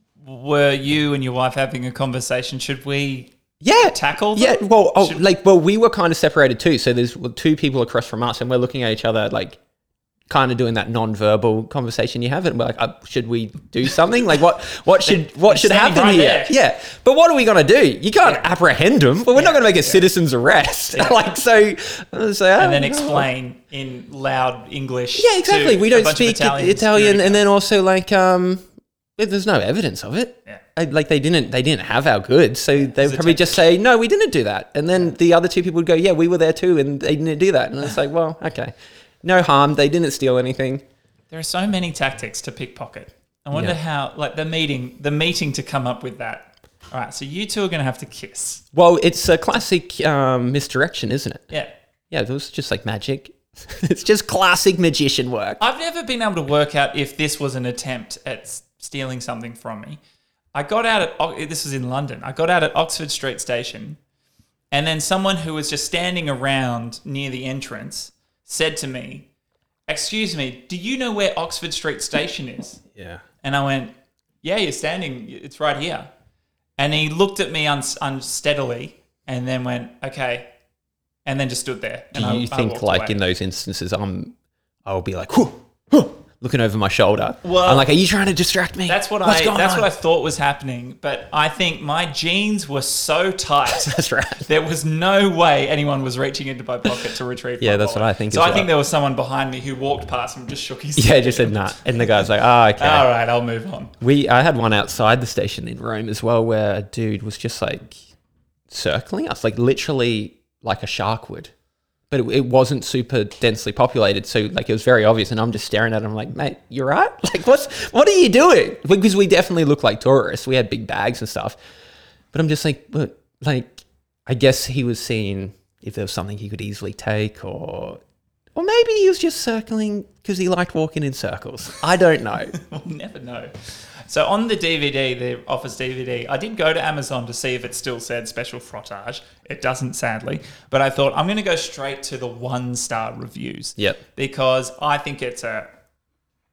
S1: Were you and your wife having a conversation? Should we
S2: Yeah.
S1: tackle them?
S2: Yeah. Well, oh,
S1: Should-
S2: like, well, we were kind of separated too. So there's two people across from us and we're looking at each other like kind of doing that non-verbal conversation you have, and we're like, uh, should we do something? Like, what what should what should
S1: standing
S2: happen
S1: right
S2: here?
S1: there.
S2: Yeah, but what are we gonna do? You can't apprehend them, but we're not gonna make a citizen's arrest. like, so, so
S1: and then explain in loud English.
S2: Yeah, exactly.
S1: to
S2: We
S1: a
S2: don't
S1: bunch of
S2: speak
S1: Italian,
S2: Italian,
S1: security
S2: and then also like, um, there's no evidence of it.
S1: Yeah.
S2: I- Like they didn't, they didn't have our goods, so they would
S1: a
S2: probably
S1: tech-
S2: just say, "No, we didn't do that," and then the other two people would go, "Yeah, we were there too, and they didn't do that." And it's like, well, okay, no harm. They didn't steal anything.
S1: There are so many tactics to pickpocket. I wonder
S2: Yeah.
S1: how, like the meeting, the meeting to come up with that. All right, so you two are going to have to kiss.
S2: Well, it's a classic um, misdirection, isn't it?
S1: Yeah.
S2: Yeah, it was just like magic. It's just classic magician work.
S1: I've never been able to work out if this was an attempt at s- stealing something from me. I got out at, O- this was in London, I got out at Oxford Street Station, and then someone who was just standing around near the entrance said to me, "Excuse me, do you know where Oxford Street Station is?"
S2: Yeah.
S1: And I went, "Yeah, you're standing, it's right here." And he looked at me un- unsteadily and then went, "Okay," and then just stood there.
S2: Do
S1: and I-
S2: you
S1: I
S2: think,
S1: walked
S2: like
S1: away.
S2: in those instances, I'm, I'll be like, whoo, whoo, looking over my shoulder.
S1: Well,
S2: I'm like, "Are you trying to distract me?"
S1: That's what
S2: What's
S1: I.
S2: going
S1: That's
S2: on?
S1: what I thought was happening. But I think my jeans were so tight.
S2: That's right.
S1: There was no way anyone was reaching into my pocket to retrieve.
S2: Yeah,
S1: my
S2: that's what
S1: wallet.
S2: I think
S1: So
S2: as
S1: I
S2: well.
S1: think there was someone behind me who walked past and just shook his.
S2: Yeah,
S1: head.
S2: just said nah, and the guy's like, "Oh, okay."
S1: All right, I'll move on.
S2: We, I had one outside the station in Rome as well, where a dude was just like circling us, like literally like a shark would. But it, it wasn't super densely populated, so like it was very obvious. And I'm just staring at him, like, "Mate, you're right. Like, what's what are you doing?" Because we definitely look like tourists. We had big bags and stuff. But I'm just like, but like, I guess he was seeing if there was something he could easily take, or or maybe he was just circling because he liked walking in circles. I don't know.
S1: We'll never know. So on the D V D, the Office D V D, I did go to Amazon to see if it still said special frottage. It doesn't, sadly. But I thought I'm going to go straight to the one-star reviews.
S2: Yep.
S1: Because I think it's a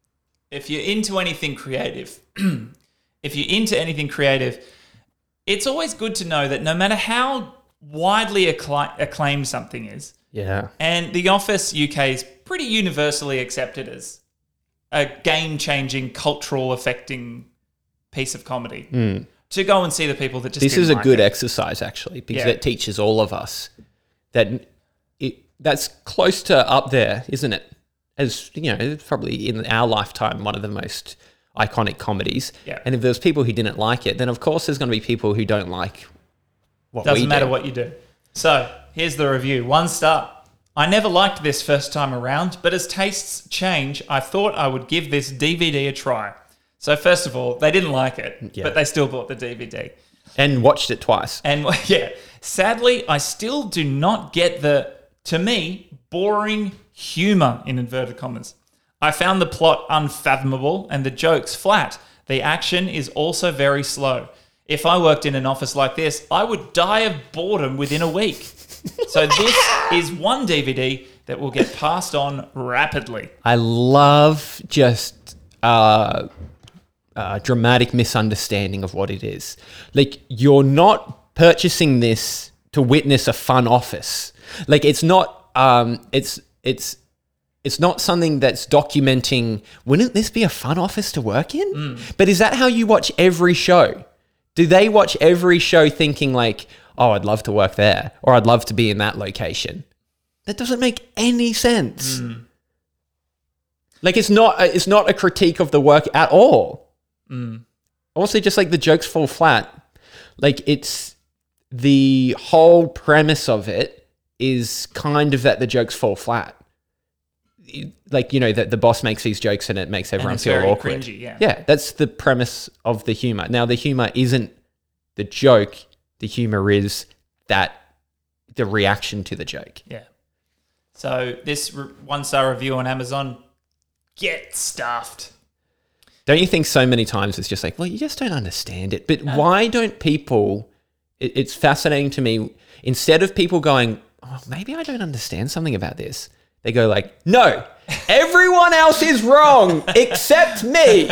S1: if you're into anything creative, if you're into anything creative, it's always good to know that no matter how widely accla- acclaimed something is,
S2: Yeah.
S1: and The Office U K is pretty universally accepted as a game-changing, cultural affecting piece of comedy. To go and see the people that just
S2: This
S1: didn't
S2: is a
S1: like
S2: good
S1: it.
S2: exercise, actually, because
S1: Yeah.
S2: it teaches all of us that it, that's close to up there, isn't it? As, you know, it's probably in our lifetime, one of the most iconic comedies.
S1: Yeah.
S2: And if there's people who didn't like it, then of course there's going to be people who don't like what we
S1: Doesn't matter
S2: do.
S1: what you do. So here's the review. One star. I never liked this first time around, but as tastes change, I thought I would give this D V D a try. So first of all, they didn't like it,
S2: Yeah.
S1: but they still bought the D V D.
S2: And watched it twice.
S1: And yeah, sadly, I still do not get the, to me, boring humor in inverted commas. I found the plot unfathomable and the jokes flat. The action is also very slow. If I worked in an office like this, I would die of boredom within a week. So this is one D V D that will get passed on rapidly.
S2: I love just uh, uh, dramatic misunderstanding of what it is. Like, you're not purchasing this to witness a fun office. Like, it's not. Um, it's it's it's not something that's documenting. Wouldn't this be a fun office to work in?
S1: Mm.
S2: But is that how you watch every show? Do they watch every show thinking like, oh, I'd love to work there, or I'd love to be in that location? That doesn't make any sense.
S1: Mm.
S2: Like, it's not it's not a critique of the work at all.
S1: Mm.
S2: Also, just like the jokes fall flat. Like, it's the whole premise of it is kind of that the jokes fall flat. Like, you know, that the boss makes these jokes and it makes everyone
S1: it's
S2: feel
S1: very
S2: awkward.
S1: cringy, yeah.
S2: Yeah, that's the premise of the humor. Now, the humor isn't the joke. The humor is that the reaction to the joke.
S1: Yeah. So this re- one-star review on Amazon, get stuffed.
S2: Don't you think so many times it's just like, well, you just don't understand it. But why don't people, it, it's fascinating to me, instead of people going, oh, maybe I don't understand something about this, they go like, no, everyone else is wrong except me.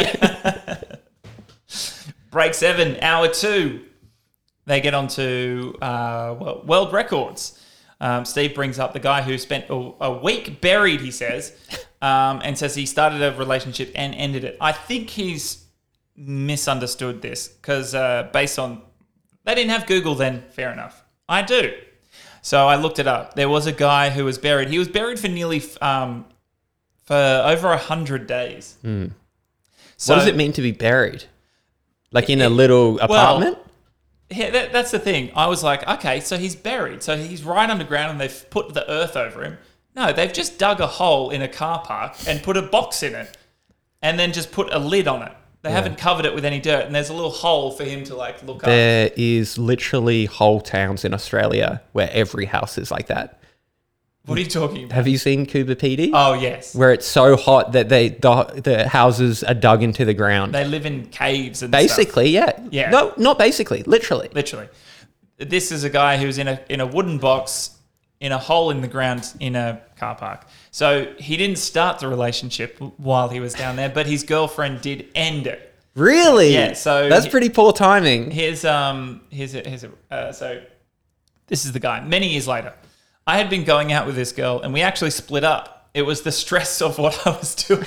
S1: Break seven, hour two. They get onto uh, well, world records. Um, Steve brings up the guy who spent a, a week buried, he says, um, and says he started a relationship and ended it. I think he's misunderstood this because uh, based on, they didn't have Google then, fair enough. I do. So I looked it up. There was a guy who was buried. He was buried for nearly, um, for over one hundred days.
S2: Mm.
S1: So,
S2: What does it mean to be buried? Like in a
S1: It-
S2: little
S1: well,
S2: apartment?
S1: Yeah, that, that's the thing. I was like, okay, so he's buried. So he's right underground and they've put the earth over him. No, they've just dug a hole in a car park and put a box in it and then just put a lid on it. They haven't covered it with any dirt and there's a little hole for him to like look up.
S2: There is literally whole towns in Australia where every house is like that.
S1: What are you talking about?
S2: Have you seen Cooper Pedy?
S1: Oh, yes.
S2: Where it's so hot that they the, the houses are dug into the ground.
S1: They live in caves and
S2: Basically,
S1: stuff.
S2: yeah.
S1: Yeah.
S2: No, not basically, literally.
S1: Literally. This is a guy who's in a in a wooden box in a hole in the ground in a car park. So he didn't start the relationship while he was down there, but his girlfriend did end it.
S2: Really?
S1: Yeah, so
S2: that's
S1: he-
S2: pretty poor timing.
S1: Here's um here's a, here's a uh, so this is the guy. Many years later, I had been going out with this girl and we actually split up. It was the stress of what I was doing.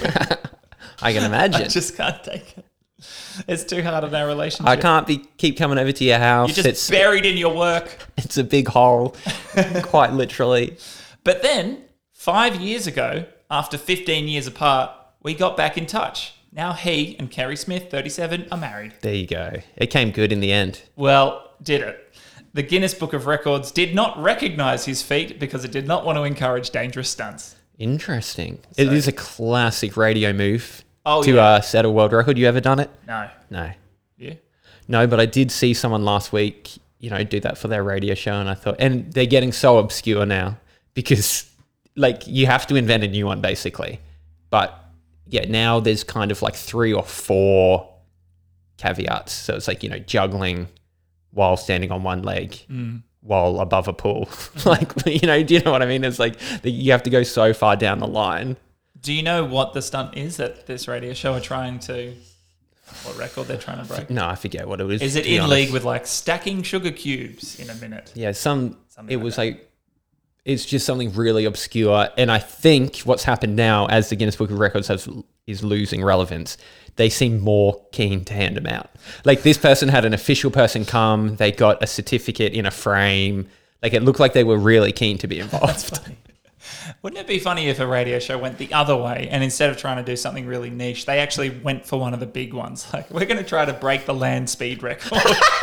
S2: I can imagine.
S1: I just can't take it. It's too hard in our relationship.
S2: I can't be keep coming over to your house.
S1: You're just
S2: it's
S1: buried in your work.
S2: it's a big hole, quite literally.
S1: But then five years ago, after fifteen years apart, we got back in touch. Now he and Kerry Smith, thirty-seven, are married.
S2: There you go. It came good in the end.
S1: Well, did it? The Guinness Book of Records did not recognise his feat because it did not want to encourage dangerous stunts.
S2: Interesting. It is a classic radio move
S1: Oh,
S2: to
S1: yeah.
S2: uh, set a world record. You ever done it?
S1: No.
S2: No.
S1: Yeah.
S2: No, but I did see someone last week, you know, do that for their radio show, and I thought, and they're getting so obscure now because, like, you have to invent a new one basically. But yeah, now there's kind of like three or four caveats. So it's like, you know, juggling while standing on one leg,
S1: Mm.
S2: while above a pool. Like, you know, do you know what I mean? It's like the, you have to go so far down the line.
S1: Do you know what the stunt is that this radio show are trying to... What record they're trying to break?
S2: No, I forget what it was.
S1: Is it
S2: to be
S1: in
S2: honest.
S1: league with like stacking sugar cubes in a minute?
S2: Yeah, some.
S1: Something
S2: it
S1: like
S2: was
S1: that.
S2: like, it's just something really obscure. And I think what's happened now, as the Guinness Book of Records has is losing relevance, they seem more keen to hand them out. Like this person had an official person come. They got a certificate in a frame. Like it looked like they were really keen to be involved.
S1: Wouldn't it be funny if a radio show went the other way and instead of trying to do something really niche, they actually went for one of the big ones? Like, we're going to try to break the land speed record.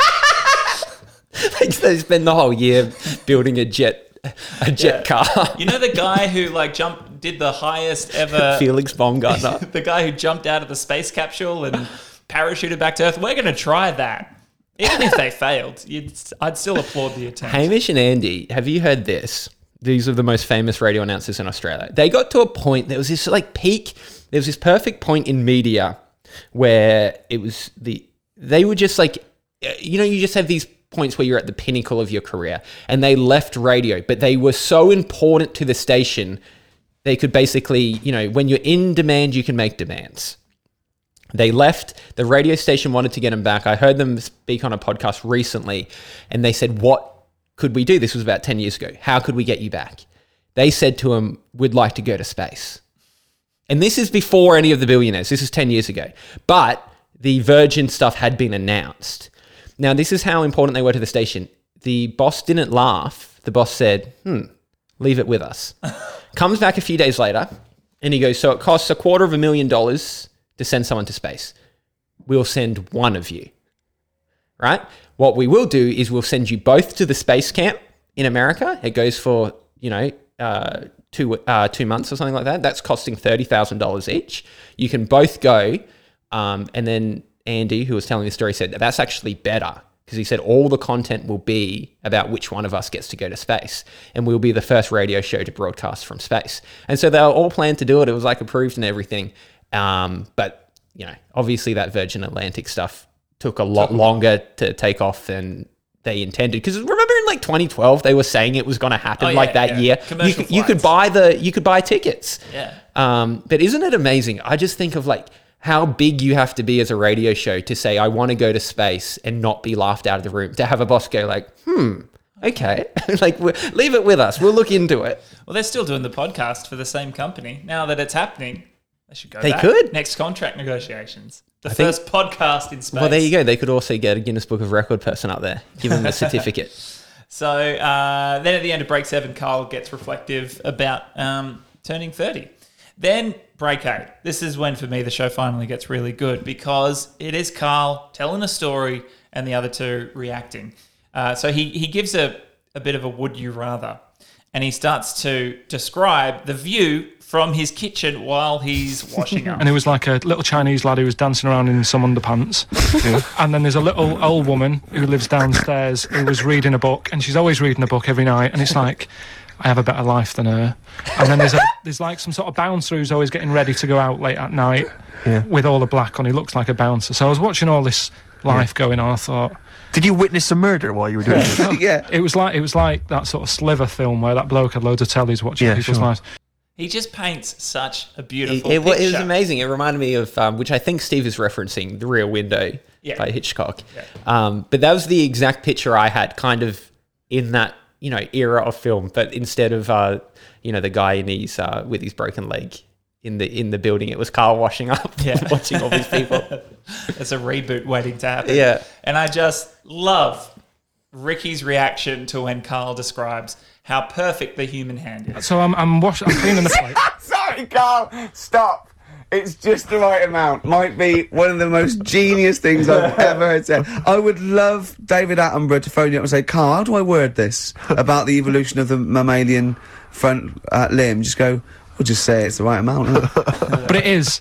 S2: Like they spend the whole year building a jet, a jet
S1: Yeah.
S2: car.
S1: You know the guy who like jumped, did the highest ever...
S2: Felix Baumgartner.
S1: the guy who jumped out of the space capsule and parachuted back to Earth? We're going to try that. Even if they failed, you'd, I'd still applaud the attempt.
S2: Hamish and Andy, have you heard this? These are the most famous radio announcers in Australia. They got to a point, there was this like peak, there was this perfect point in media where it was the, they were just like, you know, you just have these points where you're at the pinnacle of your career, and they left radio, but they were so important to the station, they could basically, you know, when you're in demand, you can make demands. They left, the radio station wanted to get them back. I heard them speak on a podcast recently, and they said, what could we do? This was about ten years ago. How could we get you back? They said to him, we'd like to go to space. And this is before any of the billionaires. This is ten years ago. But the Virgin stuff had been announced. Now, this is how important they were to the station. The boss didn't laugh. The boss said, hmm, leave it with us. Comes back a few days later, and he goes, so it costs a quarter of a million dollars to send someone to space. We'll send one of you. Right? What we will do is we'll send you both to the space camp in America. It goes for, you know, uh, two uh, two months or something like that. That's costing thirty thousand dollars each. You can both go. Um, and then Andy, who was telling the story, said that that's actually better because he said all the content will be about which one of us gets to go to space. And we'll be the first radio show to broadcast from space. And so they were all planned to do it. It was like approved and everything. Um, but, you know, obviously that Virgin Atlantic stuff took a lot longer to take off than they intended. Because remember in like twenty twelve, they were saying it was going to happen
S1: Oh, yeah,
S2: like that
S1: yeah.
S2: year.
S1: Commercial
S2: You, you could
S1: flights.
S2: buy the you could buy tickets.
S1: Yeah.
S2: Um, but isn't it amazing? I just think of like how big you have to be as a radio show to say I want to go to space and not be laughed out of the room. To have a boss go like, hmm, okay, like we- leave it with us. We'll look into it.
S1: Well, they're still doing the podcast for the same company. Now that it's happening, they should go
S2: They
S1: back.
S2: could.
S1: Next contract negotiations. The
S2: I think-
S1: first podcast in space.
S2: Well, there you go. They could also get a Guinness Book of Record person up there, give them a certificate.
S1: So uh, then at the end of break seven, Carl gets reflective about um, turning thirty. Then break eight. This is when, for me, the show finally gets really good because it is Carl telling a story and the other two reacting. Uh, so he, he gives a, a bit of a would you rather, and he starts to describe the view from his kitchen while he's washing up.
S5: And it was like a little Chinese lad who was dancing around in some underpants. And then there's a little old woman who lives downstairs who was reading a book, and she's always reading a book every night. And it's like, I have a better life than her. And then there's a, there's like some sort of bouncer who's always getting ready to go out late at night
S3: Yeah.
S5: with all the black on. He looks like a bouncer. So I was watching all this life going on. I thought,
S3: Did you witness a murder while you were doing it?
S4: Yeah.
S5: it was like it was like that sort of Sliver film where that bloke had loads of tellies watching
S3: Yeah,
S5: people's
S3: sure.
S5: lives.
S1: He just paints such a
S2: It,
S1: beautiful
S2: it, wa-
S1: picture.
S2: it was amazing. It reminded me of, um, which I think Steve is referencing, The Rear Window
S1: Yeah.
S2: by Hitchcock.
S1: Yeah.
S2: Um, but that was the exact picture I had kind of in that, you know, era of film. But instead of, uh, you know, the guy in his, uh, with his broken leg in the in the building, it was Carl washing up,
S1: Yeah.
S2: watching all these people.
S1: It's a reboot waiting to happen.
S2: Yeah.
S1: And I just love Ricky's reaction to when Carl describes how perfect the human hand is.
S5: So I'm I'm washing, I'm cleaning the plate.
S4: Sorry, Carl. Stop. It's just the right amount. Might be one of the most genius things I've ever heard said. I would love David Attenborough to phone you up and say, Carl, how do I word this about the evolution of the mammalian front uh, limb? Just go, we'll just say it's the right amount. Huh?
S5: But it is.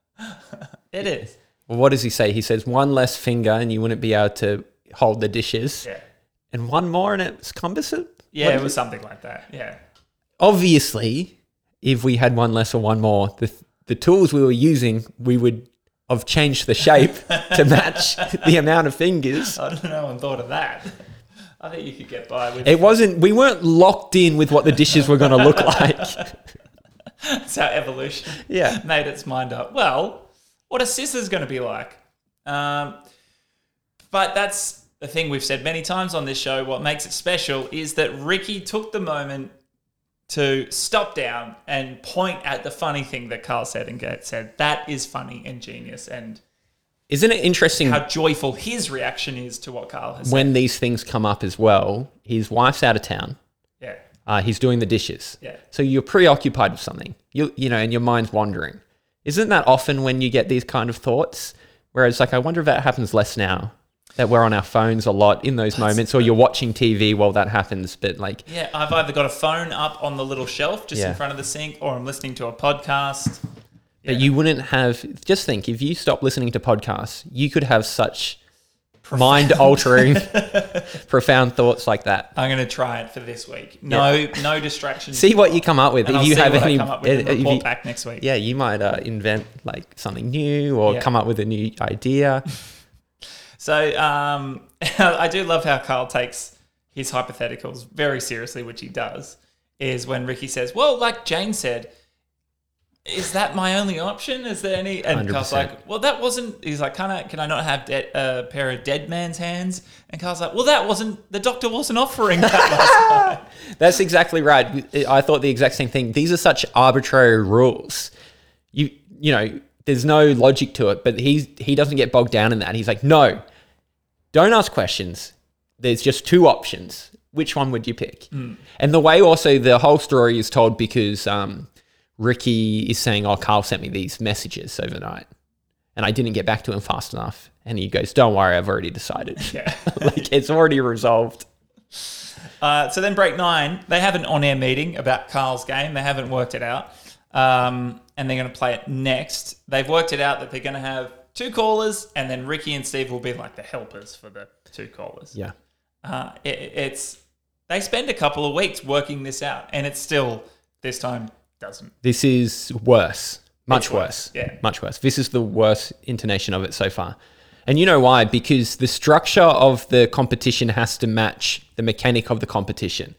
S1: It is.
S2: Well, what does he say? He says one less finger and you wouldn't be able to hold the dishes.
S1: Yeah.
S2: And one more and it's cumbersome?
S1: Yeah,
S2: What
S1: it
S2: is
S1: was something like that. Yeah.
S2: Obviously, if we had one less or one more, the the tools we were using, we would have changed the shape to match the amount of fingers.
S1: I don't know, no one thought of that. I think you could get by with
S2: It wasn't, we weren't locked in with what the dishes were going to look like.
S1: That's how evolution
S2: Yeah.
S1: made its mind up. Well, what a scissor's going to be like. Um, but that's the thing we've said many times on this show. What makes it special is that Ricky took the moment to stop down and point at the funny thing that Carl said and Gert said. That is funny and genius, and
S2: Isn't it interesting
S1: how joyful his reaction is to what Carl has
S2: when these things come up as well? His wife's out of town.
S1: said. Yeah.
S2: Uh, he's doing the dishes.
S1: Yeah.
S2: So you're preoccupied with something. You you know, and your mind's wandering. Isn't that often when you get these kind of thoughts? Whereas, like, I wonder if that happens less now. That we're on our phones a lot in those moments, or you're watching T V while that happens. But like,
S1: Yeah, I've either got a phone up on the little shelf just
S2: Yeah.
S1: in front of the sink, or I'm listening to a podcast.
S2: but you wouldn't have. Just think, if you stop listening to podcasts, you could have such mind-altering, profound thoughts like that.
S1: I'm going to try it for this week. No, no distractions.
S2: See what you come up with.
S1: And
S2: if
S1: I'll
S2: you
S1: see
S2: have
S1: what
S2: any,
S1: I come up with and
S2: uh, if
S1: report
S2: you-
S1: back next week.
S2: yeah, you might uh, invent like something new or
S1: Yeah.
S2: come up with a new idea.
S1: So um, I do love how Carl takes his hypotheticals very seriously, which he does, is when Ricky says, well, like Jane said, is that my only option? Is there any? And
S2: one hundred
S1: Carl's
S2: percent.
S1: like, well, that wasn't, he's like, can I, can I not have de- a pair of dead man's hands? And Carl's like, well, that wasn't, the doctor wasn't offering that last night.
S2: That's exactly right. I thought the exact same thing. These are such arbitrary rules. You you know, there's no logic to it, but he's he doesn't get bogged down in that. He's like, no, don't ask questions. There's just two options. Which one would you pick?
S1: Mm.
S2: And the way also the whole story is told because um, Ricky is saying, oh, Carl sent me these messages overnight and I didn't get back to him fast enough. And he goes, don't worry, I've already decided.
S1: Yeah.
S2: Like, it's already resolved.
S1: Uh, so then break nine, they have an on-air meeting about Carl's game. They haven't worked it out. Um, and they're going to play it next. They've worked it out that they're going to have two callers and then Ricky and Steve will be like the helpers for the two callers.
S2: Yeah.
S1: Uh, it, it's, they spend a couple of weeks working this out and it's still, this time, doesn't.
S2: This is worse. Much
S1: It's
S2: worse.
S1: worse, yeah.
S2: Much worse. This is the worst intonation of it so far. And you know why? Because the structure of the competition has to match the mechanic of the competition.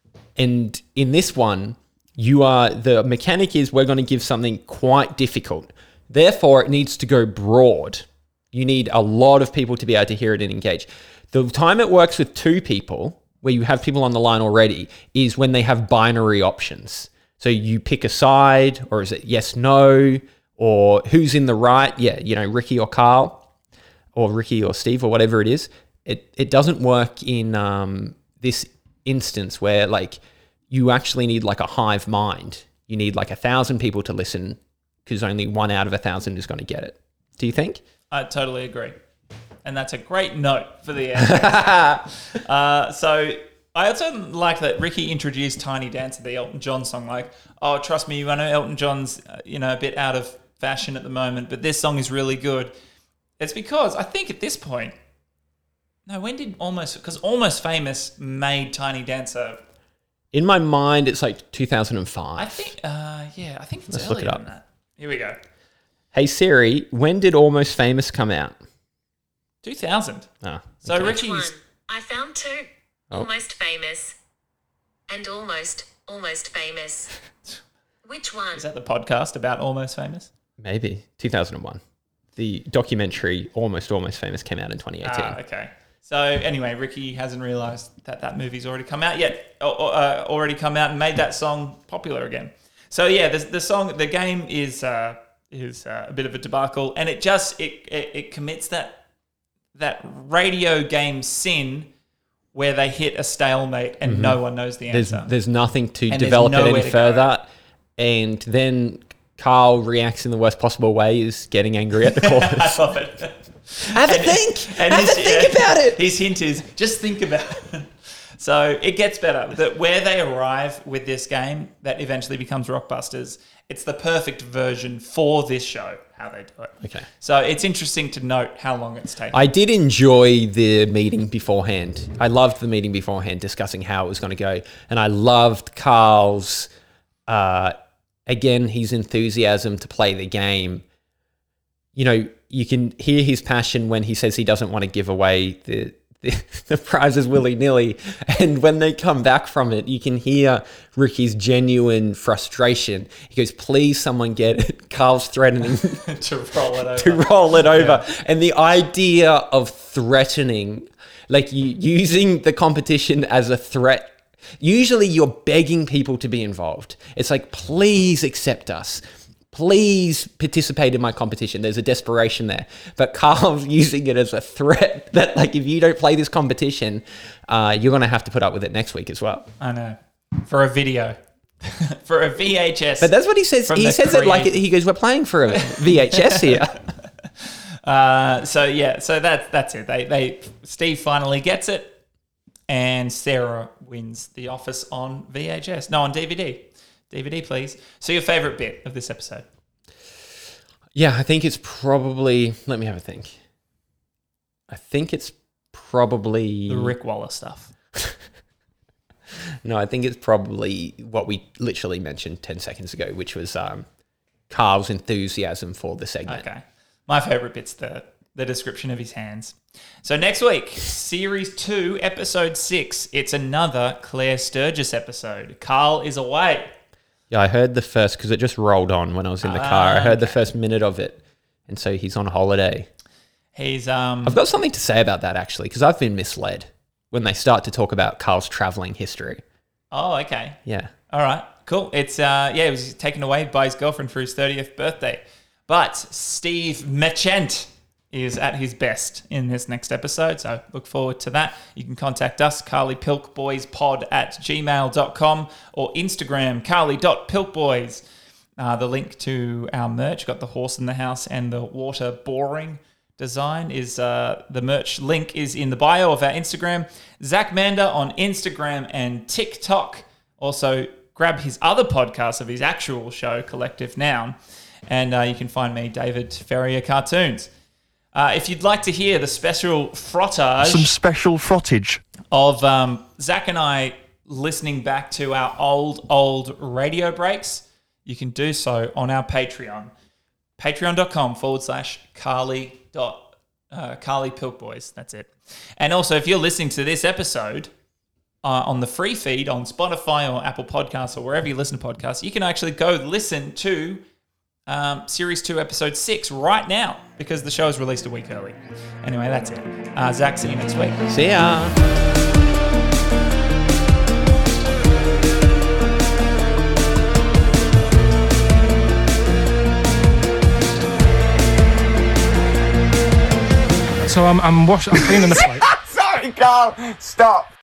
S2: And in this one, you are, the mechanic is we're going to give something quite difficult. Therefore, it needs to go broad. You need a lot of people to be able to hear it and engage. The time it works with two people, where you have people on the line already, is when they have binary options. So you pick a side, or is it yes, no, or who's in the right? Yeah, you know, Ricky or Carl, or Ricky or Steve, or whatever it is. It it doesn't work in um, this instance where like you actually need like a hive mind. You need like a thousand people to listen because only one out of a thousand is going to get it. Do you think?
S1: I totally agree. And that's a great note for the end. uh, so I also like that Ricky introduced Tiny Dancer, the Elton John song, like, oh, trust me, I know Elton John's, uh, you know, a bit out of fashion at the moment, but this song is really good. It's because I think at this point, no, when did Almost, because Almost Famous made Tiny Dancer.
S2: In my mind, it's like two thousand five.
S1: I think, uh, yeah, I think it's
S2: Let's
S1: earlier
S2: look it up.
S1: than that. Here we go.
S2: Hey Siri, when did Almost Famous come out?
S1: two thousand.
S2: Ah,
S1: So
S2: okay.
S6: One.
S1: Ricky's,
S6: I found two.
S2: Oh.
S6: Almost famous. And almost, almost famous. Which one?
S1: is that the podcast about Almost Famous?
S2: Maybe two thousand one. The documentary Almost Almost Famous came out in twenty eighteen.
S1: Ah, okay. So anyway, Ricky hasn't realised that that movie's already come out yet, or, or, uh, already come out and made that song popular again. So yeah, the, the song, the game is uh, is uh, a bit of a debacle, and it just it it, it commits that that radio game sin where they hit a stalemate and no one knows the
S2: There's
S1: answer.
S2: there's nothing to
S1: And there's
S2: develop it
S1: nowhere
S2: any
S1: to go.
S2: further, and then Carl reacts in the worst possible way, is getting angry at the
S1: I
S2: chorus.
S1: love it.
S2: Have a
S1: And-
S2: think.
S1: and
S2: Have
S1: his-
S2: a think
S1: yeah,
S2: about it.
S1: His hint is just think about it. So it gets better. That where they arrive with this game that eventually becomes Rockbusters, it's the perfect version for this show, how they do it.
S2: Okay.
S1: So it's interesting to note how long it's taken.
S2: I did enjoy the meeting beforehand. I loved the meeting beforehand, discussing how it was going to go, and I loved Carl's. Uh, again, his enthusiasm to play the game. You know, you can hear his passion when he says he doesn't want to give away the the, the prizes willy-nilly. And when they come back from it, you can hear Ricky's genuine frustration. He goes, please someone get it. Carl's threatening
S1: to roll it over.
S2: to roll it over.
S1: Yeah.
S2: And the idea of threatening, like you using the competition as a threat, usually you're begging people to be involved. It's like, please accept us. Please participate in my competition. There's a desperation there. But Carl's using it as a threat that, like, if you don't play this competition, uh, you're going to have to put up with it next week as well.
S1: I know. For a video. For a V H S.
S2: But that's what he says.
S1: From
S2: He
S1: the
S2: says it like,
S1: create-
S2: he goes, we're playing for a V H S here.
S1: Uh, so yeah, so that's that's it. They they Steve finally gets it, and Sarah wins The Office on V H S. No, on D V D. D V D, please. So your favorite bit of this episode?
S2: Yeah, I think it's probably, let me have a think. I think it's probably...
S1: The Rick Wallace stuff.
S2: No, I think it's probably what we literally mentioned ten seconds ago, which was um, Carl's enthusiasm for the segment.
S1: Okay. My favorite bit's the the description of his hands. So next week, series two, episode six. It's another Claire Sturgis episode. Carl is away.
S2: Yeah, I heard the first, because it just rolled on when I was in the car. I
S1: Ah,
S2: heard the
S1: okay.
S2: first minute of it. And so he's on holiday.
S1: He's um.
S2: I've got something to say about that, actually, because I've been misled when they start to talk about Carl's traveling history.
S1: Oh, okay.
S2: Yeah.
S1: All right, cool. It's uh, yeah, he was taken away by his girlfriend for his thirtieth birthday. But Steve Mechant is at his best in this next episode, so look forward to that. You can contact us, Carly Pilk Boys Pod at gmail dot com or Instagram, carly dot pilk boys. Uh, the link to our merch, got the horse in the house and the water boring design, is uh, the merch link is in the bio of our Instagram. Zach Mander on Instagram and TikTok. Also, grab his other podcast of his actual show, Collective Noun. And uh, you can find me, David Ferrier Cartoons. Uh, if you'd like to hear the special frottage
S3: Some special frottage.
S1: of um, Zach and I listening back to our old, old radio breaks, you can do so on our Patreon. Patreon.com forward slash Carly dot uh, Carly Pilk Boys. That's it. And also, if you're listening to this episode uh, on the free feed on Spotify or Apple Podcasts or wherever you listen to podcasts, you can actually go listen to um, Series two, Episode six right now because the show is released a week early. Anyway, that's it. Uh, Zach, see you next week.
S2: See ya.
S5: So I'm I'm washing, I'm cleaning the plate.
S4: Sorry, Carl. Stop.